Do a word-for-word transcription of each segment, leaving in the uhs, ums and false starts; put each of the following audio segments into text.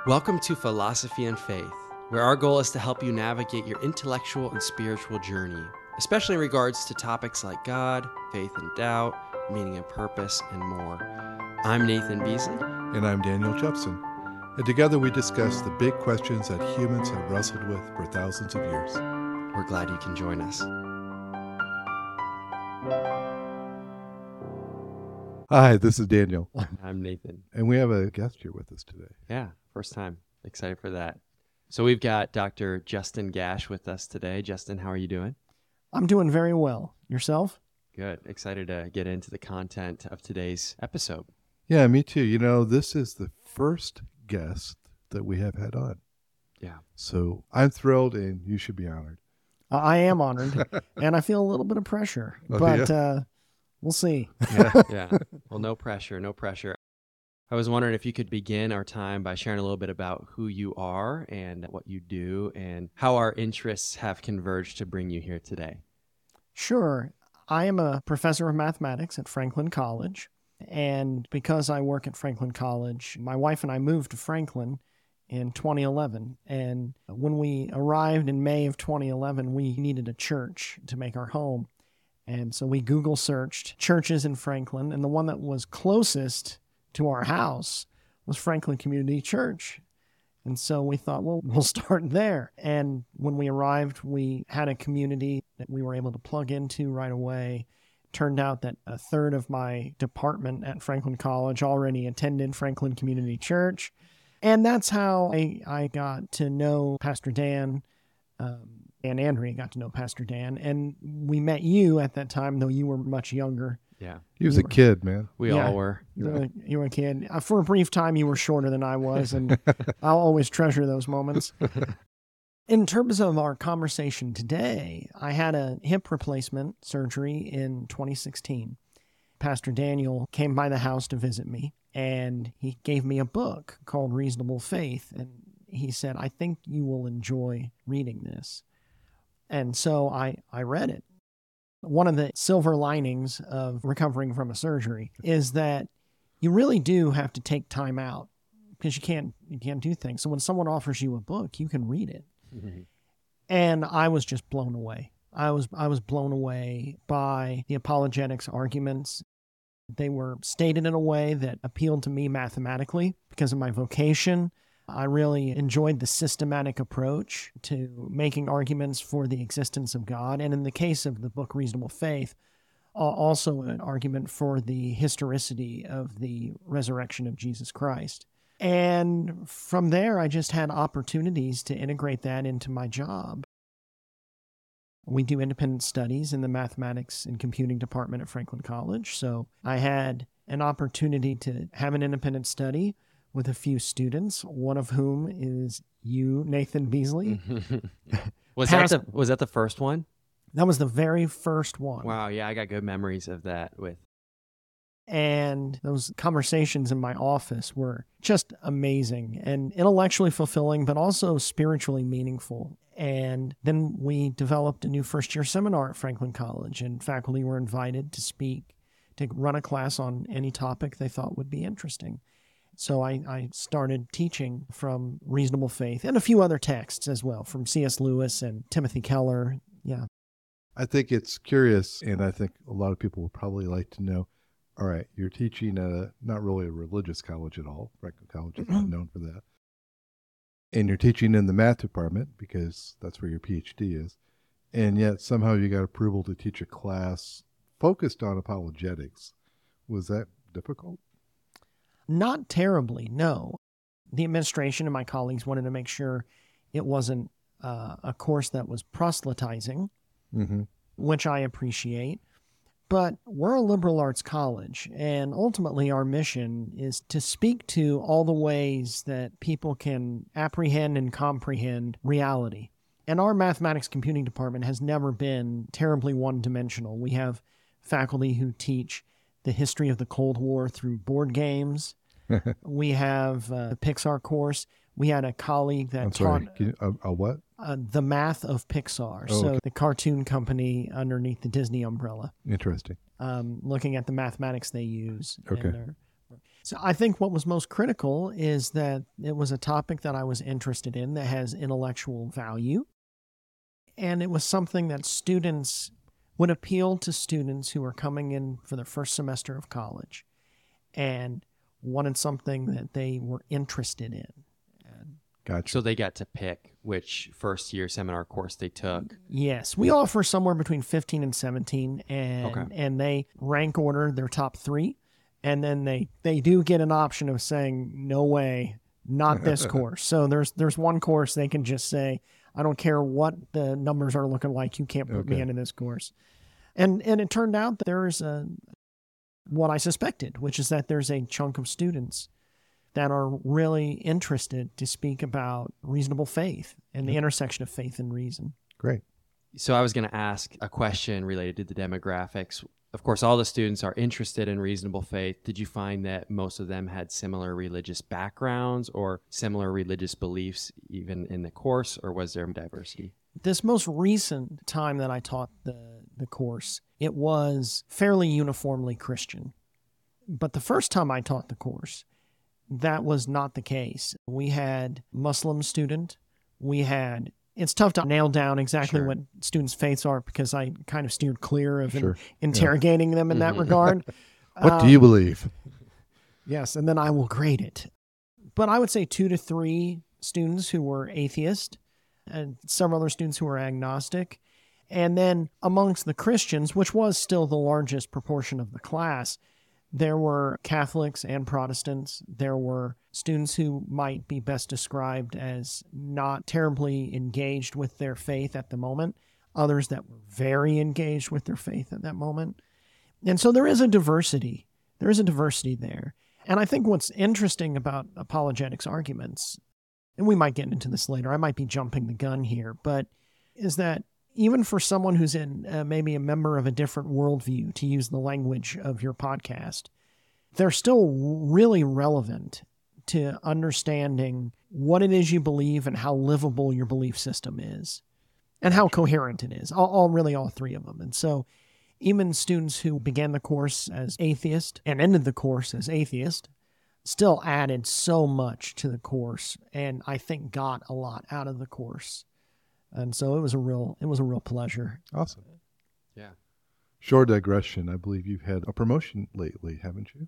Welcome to Philosophy and Faith, where our goal is to help you navigate your intellectual and spiritual journey, especially in regards to topics like God, faith and doubt, meaning and purpose, and more. I'm Nathan Beasley. And I'm Daniel Jepson. And together we discuss the big questions that humans have wrestled with for thousands of years. We're glad you can join us. Hi, this is Daniel. I'm Nathan. And we have a guest here with us today. Yeah, first time. Excited for that. So we've got Doctor Justin Gash with us today. Justin, how are you doing? I'm doing very well. Yourself? Good. Excited to get into the content of today's episode. Yeah, me too. You know, this is the first guest that we have had on. Yeah. So I'm thrilled, and you should be honored. Uh, I am honored, and I feel a little bit of pressure, Oh, but yeah? uh, we'll see. Yeah. Yeah. Well, no pressure, no pressure. I was wondering if you could begin our time by sharing a little bit about who you are and what you do and how our interests have converged to bring you here today. Sure. I am a professor of mathematics at Franklin College, and because I work at Franklin College, my wife and I moved to Franklin in twenty eleven, and when we arrived in May of twenty eleven, we needed a church to make our home, and so we Google searched churches in Franklin, and the one that was closest to our house was Franklin Community Church. And so we thought, well, we'll start there. And when we arrived, we had a community that we were able to plug into right away. Turned out that a third of my department at Franklin College already attended Franklin Community Church. And that's how I, I got to know Pastor Dan, um, and Andrea got to know Pastor Dan. And we met you at that time, though you were much younger. Yeah. He was You a were- kid, man. We Yeah. all were. You were, you were a kid. Uh, for a brief time, you were shorter than I was, and I'll always treasure those moments. In terms of our conversation today, I had a hip replacement surgery in twenty sixteen. Pastor Daniel came by the house to visit me, and he gave me a book called Reasonable Faith, and he said, I think you will enjoy reading this. And so I, I read it. One of the silver linings of recovering from a surgery is that you really do have to take time out because you can't you can't do things. So when someone offers you a book, you can read it. And I was just blown away. I was I was blown away by the apologetics arguments. They were stated in a way that appealed to me mathematically because of my vocation. I really enjoyed the systematic approach to making arguments for the existence of God. And in the case of the book Reasonable Faith, uh, also an argument for the historicity of the resurrection of Jesus Christ. And from there, I just had opportunities to integrate that into my job. We do independent studies in the mathematics and computing department at Franklin College. So I had an opportunity to have an independent study with a few students, one of whom is you, Nathan Beasley. was Past- that the was that the first one? That was the very first one. Wow, yeah, I got good memories of that with And those conversations in my office were just amazing and intellectually fulfilling, but also spiritually meaningful. And then we developed a new first-year seminar at Franklin College, and faculty were invited to speak, to run a class on any topic they thought would be interesting. So I, I started teaching from Reasonable Faith and a few other texts as well, from C S Lewis and Timothy Keller. Yeah. I think it's curious, and I think a lot of people would probably like to know, all right, you're teaching at a, not really a religious college at all. Franklin College is not known for that. And you're teaching in the math department because that's where your P H D is. And yet somehow you got approval to teach a class focused on apologetics. Was that difficult? Not terribly, no. The administration and my colleagues wanted to make sure it wasn't uh, a course that was proselytizing, Mm-hmm. which I appreciate. But we're a liberal arts college, and ultimately our mission is to speak to all the ways that people can apprehend and comprehend reality. And our mathematics computing department has never been terribly one-dimensional. We have faculty who teach the history of the Cold War through board games. We have uh, a Pixar course. We had a colleague that I'm sorry, taught can you, a, a what? uh, the math of Pixar, Oh, so okay. the cartoon company underneath the Disney umbrella, Interesting. um, looking at the mathematics they use. and Okay. their- So I think what was most critical is that it was a topic that I was interested in that has intellectual value. And it was something that students would appeal to students who are coming in for their first semester of college and wanted something that they were interested in. And Gotcha. So they got to pick which first year seminar course they took. yes, we offer somewhere between fifteen and seventeen, and Okay. and they rank order their top three. And then they, they do get an option of saying, no way, not this course. So there's there's one course they can just say, I don't care what the numbers are looking like, you can't put me Okay. into this course. And and it turned out that there's a, what I suspected, which is that there's a chunk of students that are really interested to speak about reasonable faith and the intersection of faith and reason. Great. So I was going to ask a question related to the demographics. Of course, all the students are interested in reasonable faith. Did you find that most of them had similar religious backgrounds or similar religious beliefs even in the course, or was there diversity? This most recent time that I taught the, the course, it was fairly uniformly Christian. But the first time I taught the course, that was not the case. We had Muslim student. We had, it's tough to nail down exactly Sure. what students' faiths are because I kind of steered clear of in- Sure. interrogating them in that Mhm. regard. What Uh, do you believe? Yes, and then I will grade it. But I would say two to three students who were atheist and several other students who were agnostic. And then amongst the Christians, which was still the largest proportion of the class, there were Catholics and Protestants. There were students who might be best described as not terribly engaged with their faith at the moment, others that were very engaged with their faith at that moment. And so there is a diversity. There is a diversity there. And I think what's interesting about apologetics arguments, and we might get into this later, I might be jumping the gun here, but is that even for someone who's in uh, maybe a member of a different worldview, to use the language of your podcast, they're still really relevant to understanding what it is you believe and how livable your belief system is and how coherent it is, all, all really all three of them. And so even students who began the course as atheist and ended the course as atheist still added so much to the course, and I think got a lot out of the course. And so it was a real it was a real pleasure. Awesome. Yeah. Short digression. I believe you've had a promotion lately, haven't you?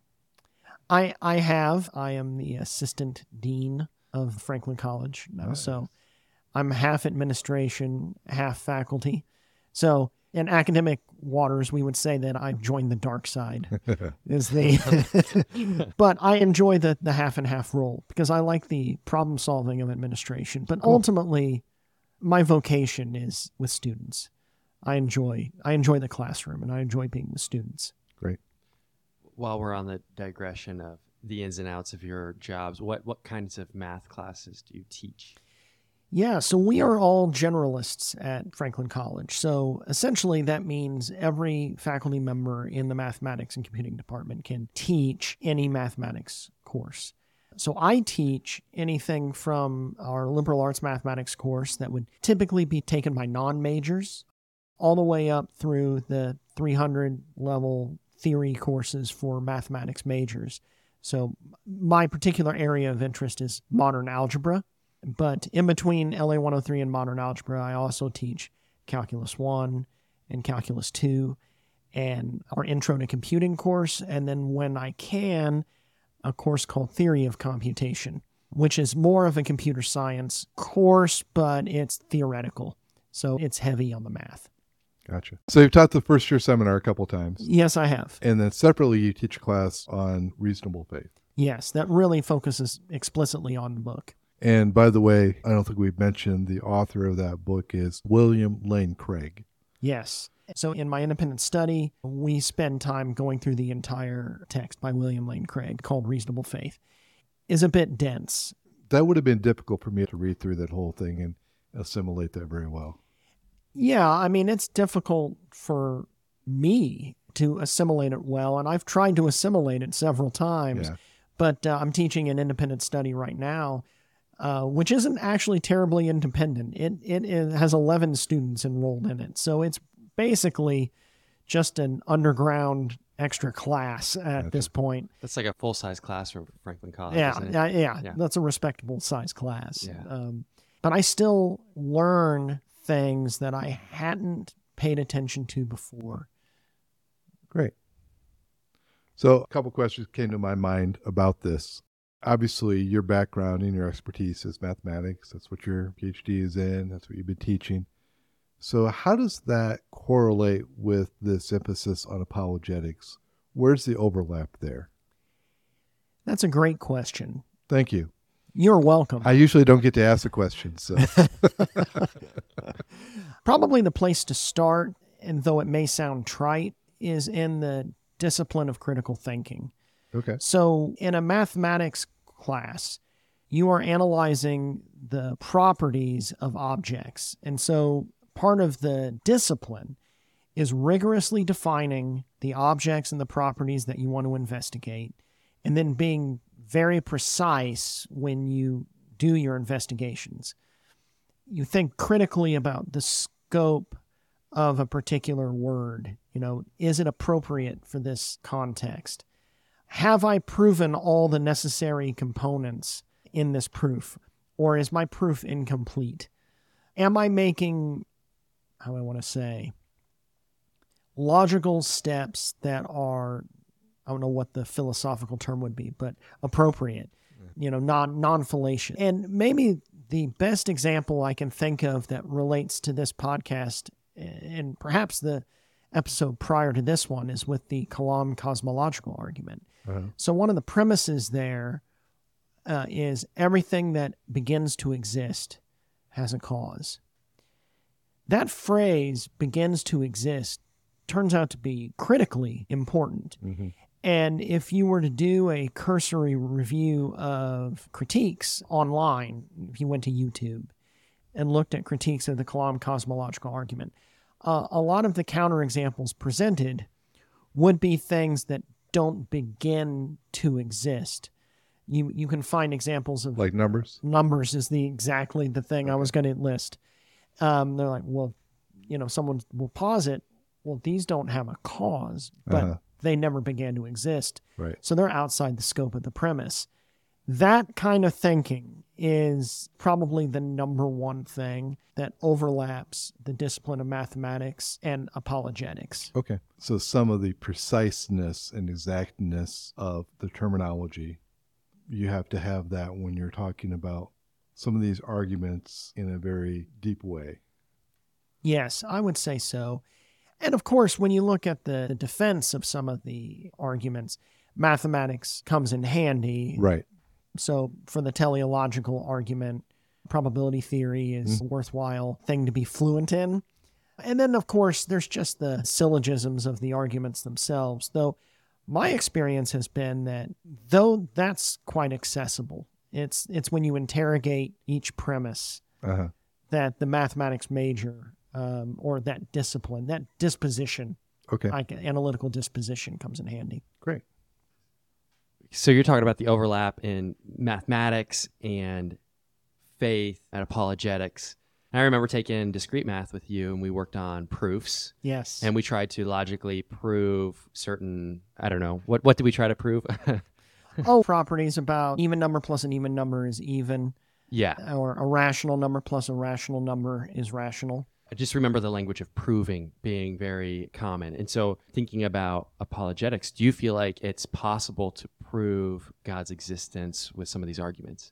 I I have. I am the assistant dean of Franklin College now. Nice. So I'm half administration, half faculty. So in academic waters, we would say that I've joined the dark side. Is the but I enjoy the the half and half role because I like the problem solving of administration. But Cool. ultimately, my vocation is with students. I enjoy I enjoy the classroom and I enjoy being with students. Great. While we're on the digression of the ins and outs of your jobs, what, what kinds of math classes do you teach? Yeah, so we are all generalists at Franklin College. So essentially that means every faculty member in the mathematics and computing department can teach any mathematics course. So I teach anything from our liberal arts mathematics course that would typically be taken by non-majors all the way up through the three hundred level theory courses for mathematics majors. So my particular area of interest is modern algebra. But in between L A one oh three and modern algebra, I also teach Calculus one and Calculus two and our Intro to Computing course. And then when I can, a course called Theory of Computation, which is more of a computer science course, but it's theoretical. So it's heavy on the math. Gotcha. So you've taught the first year seminar a couple times. Yes, I have. And then separately, you teach a class on reasonable faith. Yes, that really focuses explicitly on the book. And by the way, I don't think we've mentioned the author of that book is William Lane Craig. Yes. So in my independent study, we spend time going through the entire text by William Lane Craig called Reasonable Faith. Is a bit dense. That would have been difficult for me to read through that whole thing and assimilate that very well. Yeah, I mean, it's difficult for me to assimilate it well, and I've tried to assimilate it several times, Yeah. but uh, I'm teaching an independent study right now, uh, which isn't actually terribly independent. It, it it has eleven students enrolled in it, so it's basically just an underground extra class at Gotcha. this point. That's like a full-size class from Franklin College, Yeah, isn't it? yeah, yeah, Yeah. That's a respectable size class. Yeah. Um, but I still learn things that I hadn't paid attention to before. Great. So a couple questions came to my mind about this. Obviously, your background and your expertise is mathematics. That's what your PhD is in. That's what you've been teaching. So how does that correlate with this emphasis on apologetics? Where's the overlap there? That's a great question. Thank you. You're welcome. I usually don't get to ask the question, so Probably the place to start, and though it may sound trite, is in the discipline of critical thinking. okay. So in a mathematics class, you are analyzing the properties of objects. And so part of the discipline is rigorously defining the objects and the properties that you want to investigate, and then being very precise when you do your investigations. You think critically about the scope of a particular word. You know, is it appropriate for this context? Have I proven all the necessary components in this proof, or is my proof incomplete? Am I making, how do I want to say, logical steps that are, I don't know what the philosophical term would be, but appropriate, you know, non, non-fallacious. And maybe the best example I can think of that relates to this podcast, and perhaps the episode prior to this one, is with the Kalam cosmological argument. Uh-huh. So one of the premises there uh, is everything that begins to exist has a cause. That phrase, begins to exist, turns out to be critically important. Mm-hmm. And if you were to do a cursory review of critiques online, if you went to YouTube and looked at critiques of the Kalam cosmological argument, uh, a lot of the counterexamples presented would be things that don't begin to exist. You you can find examples of Like numbers? numbers is the exactly the thing I was going to list. Um, they're like, well, you know, someone will posit, well, these don't have a cause, but Uh-huh. they never began to exist. Right. So they're outside the scope of the premise. That kind of thinking is probably the number one thing that overlaps the discipline of mathematics and apologetics. Okay. So some of the preciseness and exactness of the terminology, you have to have that when you're talking about some of these arguments in a very deep way. Yes, I would say so. And of course, when you look at the, the defense of some of the arguments, mathematics comes in handy. Right. So for the teleological argument, probability theory is a worthwhile thing to be fluent in. And then, of course, there's just the syllogisms of the arguments themselves, though my experience has been that though that's quite accessible, it's it's when you interrogate each premise Uh-huh. that the mathematics major um, or that discipline, that disposition, Okay. like analytical disposition, comes in handy. Great. So you're talking about the overlap in mathematics and faith and apologetics. And I remember taking discrete math with you, and we worked on proofs, Yes. and we tried to logically prove certain, I don't know, what what did we try to prove? oh, properties about even number plus an even number is even, Yeah. or a rational number plus a rational number is rational. I just remember the language of proving being very common. And so thinking about apologetics, do you feel like it's possible to prove God's existence with some of these arguments?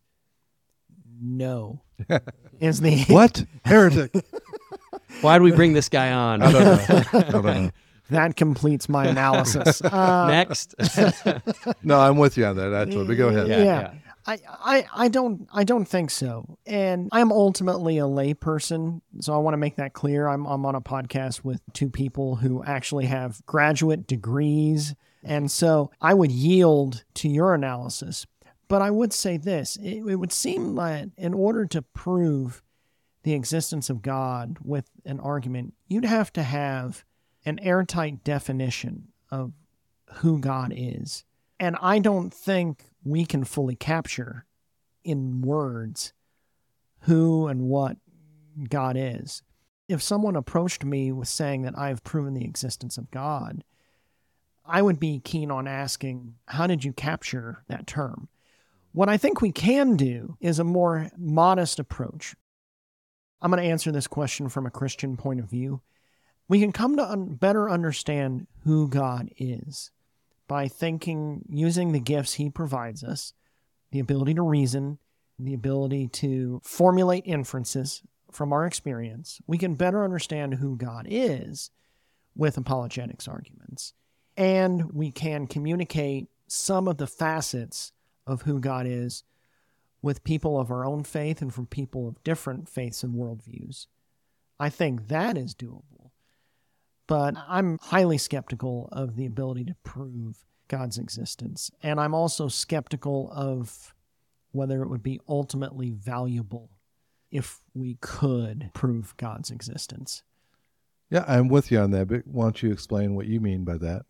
No. is the What? Heretic. Why do we bring this guy on? I don't know. I don't know. That completes my analysis. Uh, Next. No, I'm with you on that, actually, but go ahead. Yeah. Yeah, yeah. I, I, I don't I don't think so. And I'm ultimately a layperson, so I want to make that clear. I'm I'm on a podcast with two people who actually have graduate degrees. And so I would yield to your analysis. But I would say this, it, it would seem that in order to prove the existence of God with an argument, you'd have to have an airtight definition of who God is. And I don't think we can fully capture in words who and what God is. If someone approached me with saying that I've proven the existence of God, I would be keen on asking, how did you capture that term? What I think we can do is a more modest approach. I'm going to answer this question from a Christian point of view. We can come to un- better understand who God is by thinking, using the gifts he provides us, the ability to reason, the ability to formulate inferences from our experience. We can better understand who God is with apologetics arguments. And we can communicate some of the facets of who God is with people of our own faith and from people of different faiths and worldviews. I think that is doable. But I'm highly skeptical of the ability to prove God's existence. And I'm also skeptical of whether it would be ultimately valuable if we could prove God's existence. Yeah, I'm with you on that, but why don't you explain what you mean by that?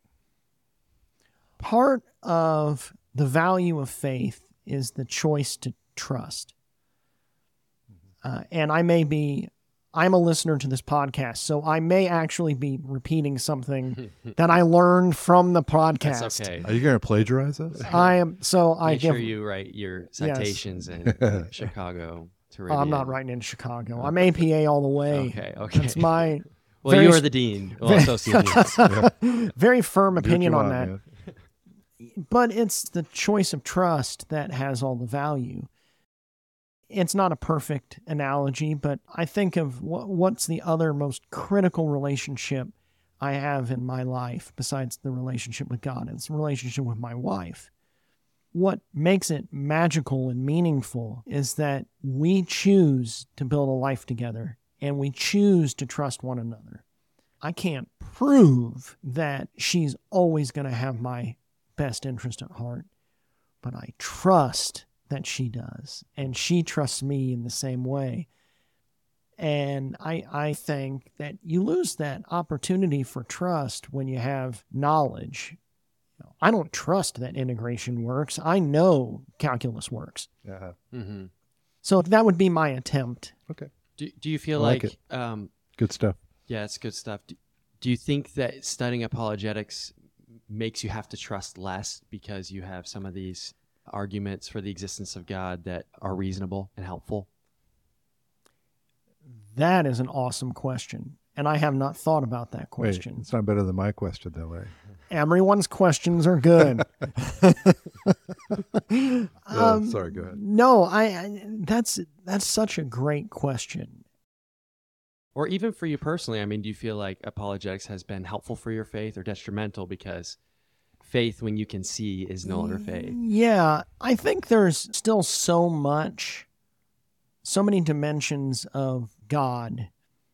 Part of the value of faith is the choice to trust. Uh, and I may be, I'm a listener to this podcast, so I may actually be repeating something that I learned from the podcast. That's okay. Are you going to plagiarize us? I am, so I Make give, sure you write your citations in Chicago to oh, I'm not writing in Chicago. I'm A P A all the way. Okay, okay. That's my well, very you are the dean. Well, associate dean. very firm Do what opinion you on want, that. man. But it's the choice of trust that has all the value. It's not a perfect analogy, but I think of what, what's the other most critical relationship I have in my life besides the relationship with God. It's the relationship with my wife. What makes it magical and meaningful is that we choose to build a life together and we choose to trust one another. I can't prove that she's always going to have my best interest at heart, but I trust that she does, and she trusts me in the same way. And I, I think that you lose that opportunity for trust when you have knowledge. I don't trust that integration works. I know calculus works. Yeah. Mm-hmm. So that would be my attempt. Okay. Do, do you feel I like like, um, Good stuff. yeah, it's good stuff. Do, do you think that studying apologetics makes you have to trust less because you have some of these arguments for the existence of God that are reasonable and helpful? That is an awesome question, and I have not thought about that question. Wait, it's not better than my question, though, right? Everyone's questions are good. um, sorry, go ahead. No, I, I that's that's such a great question. Or even for you personally, I mean, do you feel like apologetics has been helpful for your faith or detrimental because faith, when you can see, is no longer faith? Yeah, I think there's still so much, so many dimensions of God,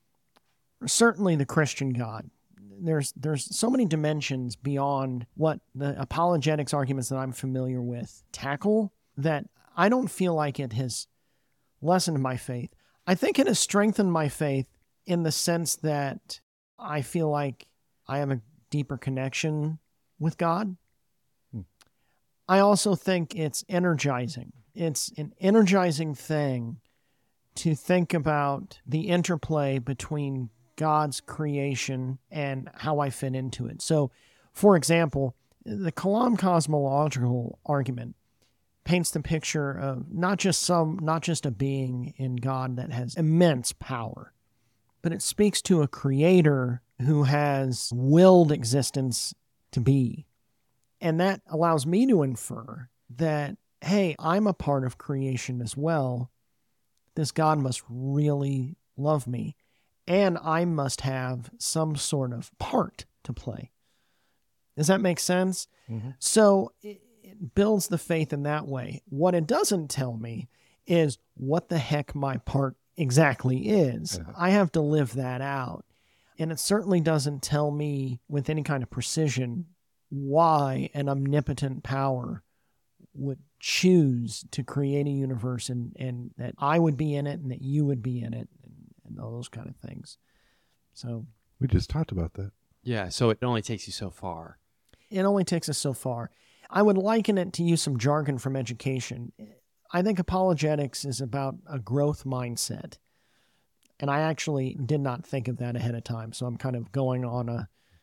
certainly the Christian God. There's there's so many dimensions beyond what the apologetics arguments that I'm familiar with tackle that I don't feel like it has lessened my faith. I think it has strengthened my faith in the sense that I feel like I have a deeper connection with God. Hmm. I also think it's energizing. It's an energizing thing to think about the interplay between God's creation and how I fit into it. So, for example, the Kalam cosmological argument paints the picture of not just some, not just a being in God that has immense power, but it speaks to a creator who has willed existence to be. And that allows me to infer that, hey, I'm a part of creation as well. This God must really love me. And I must have some sort of part to play. Does that make sense? Mm-hmm. So it, it builds the faith in that way. What it doesn't tell me is what the heck my part exactly is. Uh-huh. I have to live that out. And it certainly doesn't tell me with any kind of precision why an omnipotent power would choose to create a universe and, and that I would be in it and that you would be in it. And all those kind of things. So we just talked about that. Yeah, so it only takes you so far. It only takes us so far. I would liken it to use some jargon from education. I think apologetics is about a growth mindset. And I actually did not think of that ahead of time. So I'm kind of going on a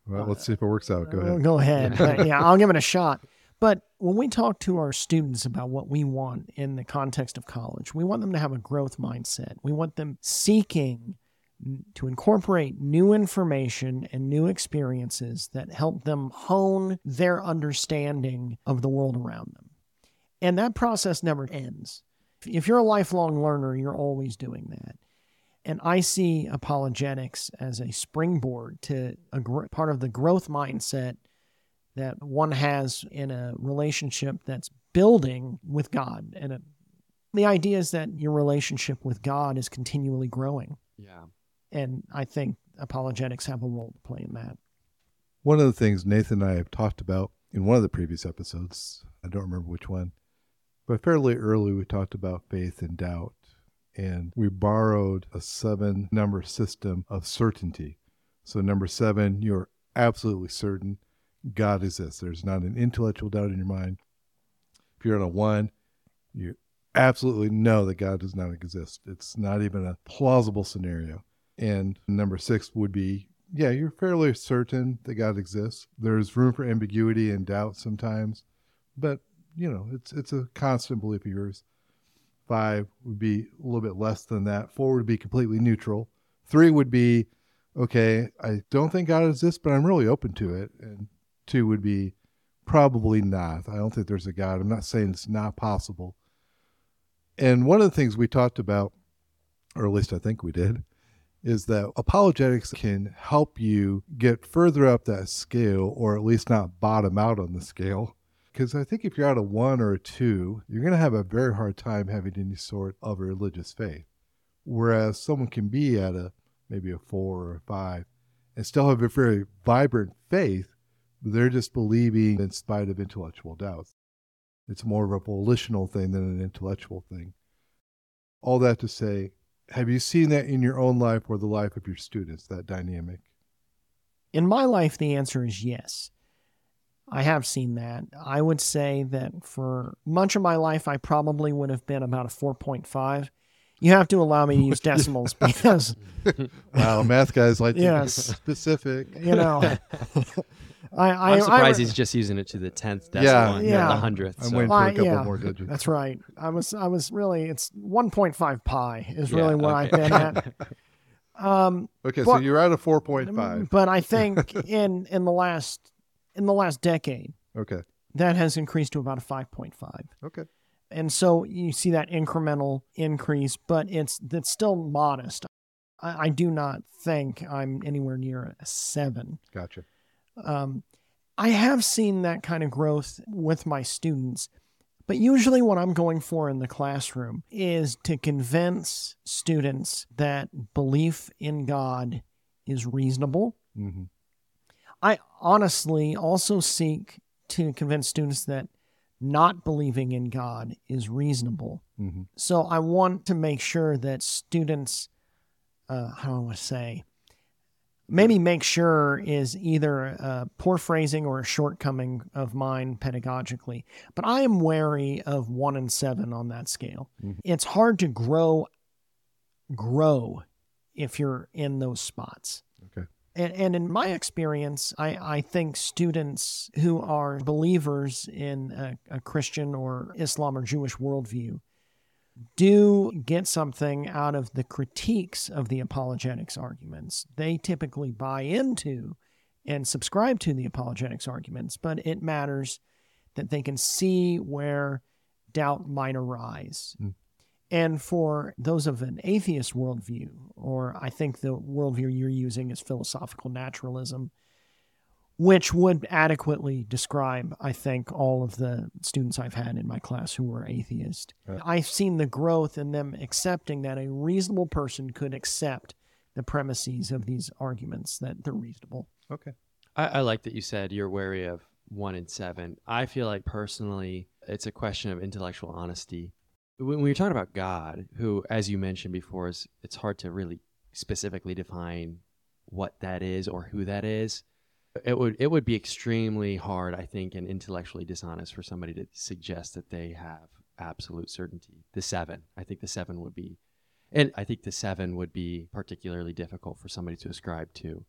Well, let's see if it works out. Go Uh, ahead. Go ahead. But, yeah, I'll give it a shot. But when we talk to our students about what we want in the context of college, we want them to have a growth mindset. We want them seeking to incorporate new information and new experiences that help them hone their understanding of the world around them. And that process never ends. If you're a lifelong learner, you're always doing that. And I see apologetics as a springboard to a gr- part of the growth mindset that one has in a relationship that's building with God. And it, the idea is that your relationship with God is continually growing. Yeah. And I think apologetics have a role to play in that. One of the things Nathan and I have talked about in one of the previous episodes, I don't remember which one, but fairly early we talked about faith and doubt. And we borrowed a seven number system of certainty. So number seven, you're absolutely certain God exists. There's not an intellectual doubt in your mind. If you're on a one, you absolutely know that God does not exist. It's not even a plausible scenario. And number six would be, yeah, you're fairly certain that God exists. There's room for ambiguity and doubt sometimes, but you know, it's it's a constant belief of yours. Five would be a little bit less than that. Four would be completely neutral. Three would be, okay, I don't think God exists, but I'm really open to it. And two would be probably not. I don't think there's a God. I'm not saying it's not possible. And one of the things we talked about, or at least I think we did, is that apologetics can help you get further up that scale, or at least not bottom out on the scale. Because I think if you're at a one or a two, you're going to have a very hard time having any sort of a religious faith. Whereas someone can be at a maybe a four or a five and still have a very vibrant faith, but they're just believing in spite of intellectual doubts. It's more of a volitional thing than an intellectual thing. All that to say, have you seen that in your own life or the life of your students, that dynamic? In my life, the answer is yes. I have seen that. I would say that for much of my life, I probably would have been about a four point five. You have to allow me to use decimals because... Wow, math guys like to yes, be specific. You know, I, I, I'm surprised I, he's just using it to the tenth Yeah, decimal, and yeah. not the hundredth. I'm so. waiting for a Why, couple yeah, more digits. That's right. I was, I was really, it's one point five pi is Yeah, really what okay. I've been at. Um, Okay, so But- you're at a four point five. but I think in, in the last, in the last decade, Okay, that has increased to about a five point five. okay. And so you see that incremental increase, but it's that's still modest. I, I do not think I'm anywhere near a seven. Gotcha. Um, I have seen that kind of growth with my students, but usually what I'm going for in the classroom is to convince students that belief in God is reasonable. Mm-hmm. I honestly also seek to convince students that not believing in God is reasonable. Mm-hmm. So I want to make sure that students, uh, how do I want to say, maybe make sure is either a poor phrasing or a shortcoming of mine pedagogically. But I am wary of one and seven on that scale. Mhm. It's hard to grow, grow if you're in those spots. Okay. And, and in my experience, I, I think students who are believers in a, a Christian or Islam or Jewish worldview do get something out of the critiques of the apologetics arguments. They typically buy into and subscribe to the apologetics arguments, but it matters that they can see where doubt might arise. Mm. And for those of an atheist worldview, or I think the worldview you're using is philosophical naturalism, which would adequately describe, I think, all of the students I've had in my class who were atheist. Right. I've seen the growth in them accepting that a reasonable person could accept the premises of these arguments, that they're reasonable. Okay. I, I like that you said you're wary of one and seven. I feel like personally, it's a question of intellectual honesty. When you're talking about God, who, as you mentioned before, is it's hard to really specifically define what that is or who that is. It would it would be extremely hard, I think, and intellectually dishonest for somebody to suggest that they have absolute certainty. The seven, I think the seven would be, and I think the seven would be particularly difficult for somebody to ascribe to.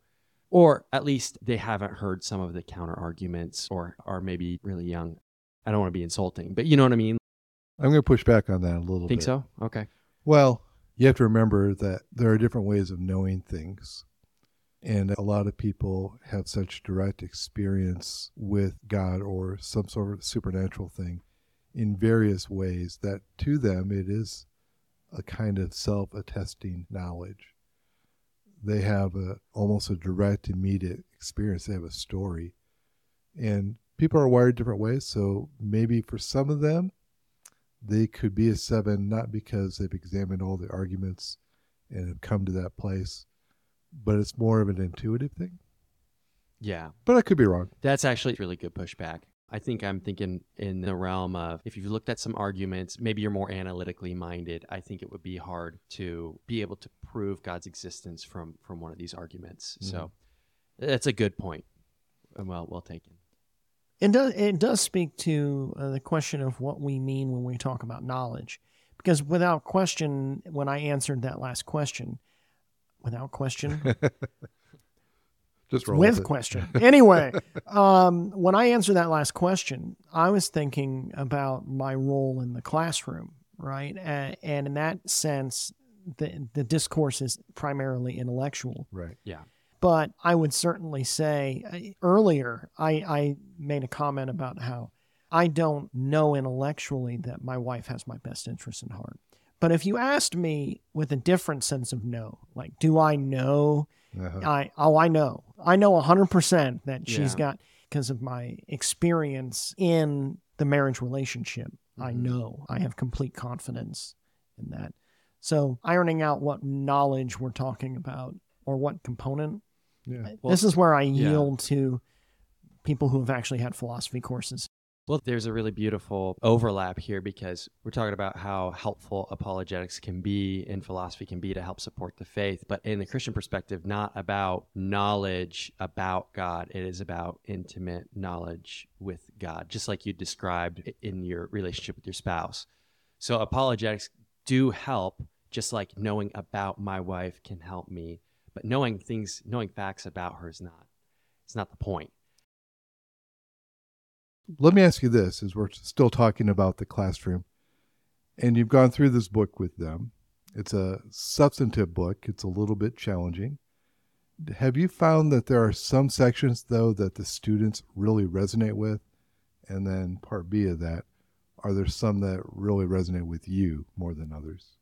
Or at least they haven't heard some of the counter arguments or are maybe really young. I don't want to be insulting, but you know what I mean? I'm going to push back on that a little Think bit. so? Okay. Well, you have to remember that there are different ways of knowing things. And a lot of people have such direct experience with God or some sort of supernatural thing in various ways that to them it is a kind of self-attesting knowledge. They have a almost a direct, immediate experience. They have a story. And people are wired different ways, so maybe for some of them, they could be a seven, not because they've examined all the arguments and have come to that place, but it's more of an intuitive thing. Yeah. But I could be wrong. That's actually really good pushback. I think I'm thinking in the realm of if you've looked at some arguments, maybe you're more analytically minded. I think it would be hard to be able to prove God's existence from from one of these arguments. Mm-hmm. So that's a good point. Well, well taken. It does, it does speak to uh, the question of what we mean when we talk about knowledge. Because without question, when I answered that last question, without question, just roll with with question. Anyway, um, when I answered that last question, I was thinking about my role in the classroom, right? Uh, and in that sense, the the discourse is primarily intellectual. Right. Yeah. But I would certainly say uh, earlier, I, I made a comment about how I don't know intellectually that my wife has my best interest in heart. But if you asked me with a different sense of know, like, do I know? Uh-huh. I Oh, I know. I know one hundred percent that she's Yeah. got, because of my experience in the marriage relationship, mm-hmm. I know. I have complete confidence in that. So ironing out what knowledge we're talking about or what component, Yeah. Well, this is where I yeah. yield to people who have actually had philosophy courses. Well, there's a really beautiful overlap here because we're talking about how helpful apologetics can be and philosophy can be to help support the faith. But in the Christian perspective, not about knowledge about God. It is about intimate knowledge with God, just like you described in your relationship with your spouse. So apologetics do help, just like knowing about my wife can help me. But knowing things, knowing facts about her is not, it's not the point. Let me ask you this, as we're still talking about the classroom, and you've gone through this book with them. It's a substantive book. It's a little bit challenging. Have you found that there are some sections, though, that the students really resonate with? And then part B of that, are there some that really resonate with you more than others?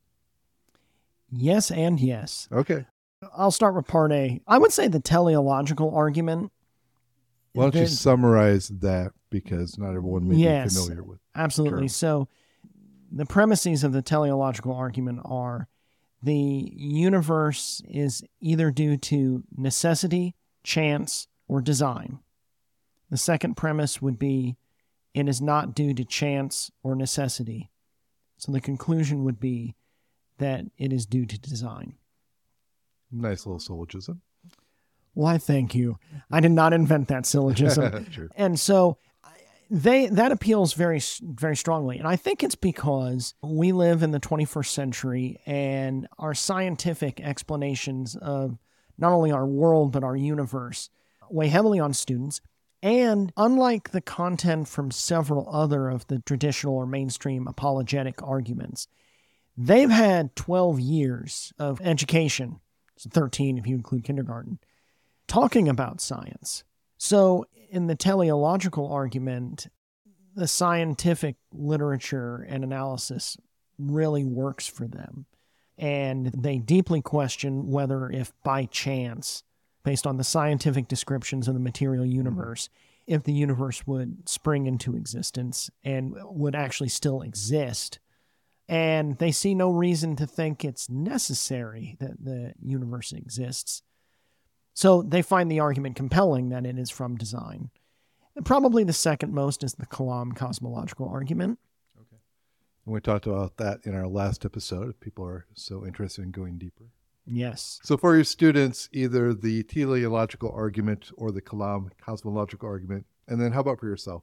Yes and yes. Okay. I'll start with part A. I would say the teleological argument. Why don't you the- summarize that, because not everyone may Yes. be familiar with Absolutely. term. So the premises of the teleological argument are the universe is either due to necessity, chance, or design. The second premise would be it is not due to chance or necessity. So the conclusion would be that it is due to design. Nice little syllogism. Why, thank you. I did not invent that syllogism. True. And so they that appeals very, very strongly. And I think it's because we live in the twenty-first century and our scientific explanations of not only our world, but our universe weigh heavily on students. And unlike the content from several other of the traditional or mainstream apologetic arguments, they've had twelve years of education, so thirteen if you include kindergarten, talking about science. So in the teleological argument, the scientific literature and analysis really works for them. And they deeply question whether if by chance, based on the scientific descriptions of the material universe, if the universe would spring into existence and would actually still exist. And they see no reason to think it's necessary that the universe exists. So they find the argument compelling that it is from design. And probably the second most is the Kalam cosmological argument. Okay. And we talked about that in our last episode, if people are so interested in going deeper. Yes. So for your students, either the teleological argument or the Kalam cosmological argument. And then how about for yourself?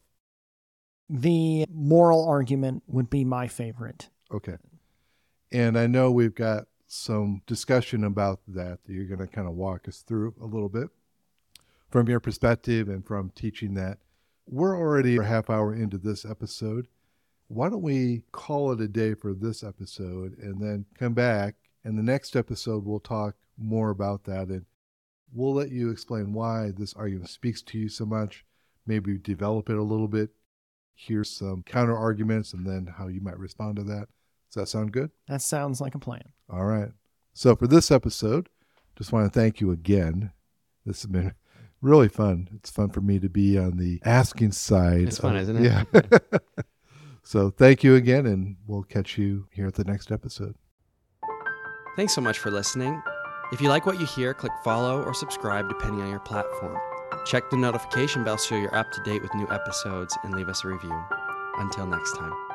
The moral argument would be my favorite. Okay. And I know we've got some discussion about that that you're going to kind of walk us through a little bit. from your perspective and from teaching that. We're already a half hour into this episode. Why don't we call it a day for this episode and then come back, and the next episode we'll talk more about that, and we'll let you explain why this argument speaks to you so much, maybe develop it a little bit, hear some counter arguments, and then how you might respond to that. Does that sound good? That sounds like a plan. All right. So for this episode, just want to thank you again. This has been really fun. It's fun for me to be on the asking side. It's fun, of, isn't it? Yeah. So thank you again, and we'll catch you here at the next episode. Thanks so much for listening. If you like what you hear, click follow or subscribe depending on your platform. Check the notification bell so you're up to date with new episodes, and leave us a review. Until next time.